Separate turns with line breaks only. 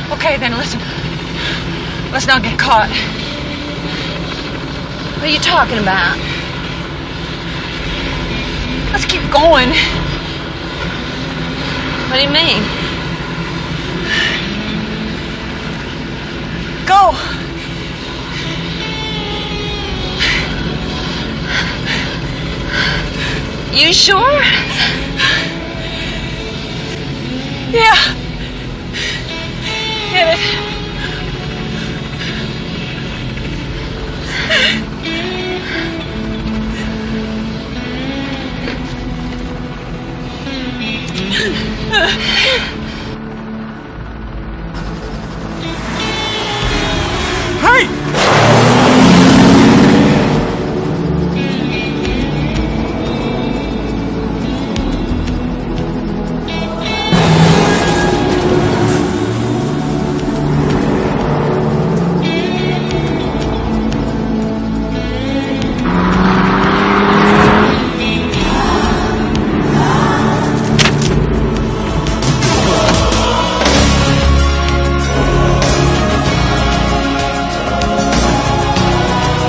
Okay, then listen. Let's not get caught.
What are you talking about?
Let's keep going.
What do you mean?
Go.
You sure?
Yeah.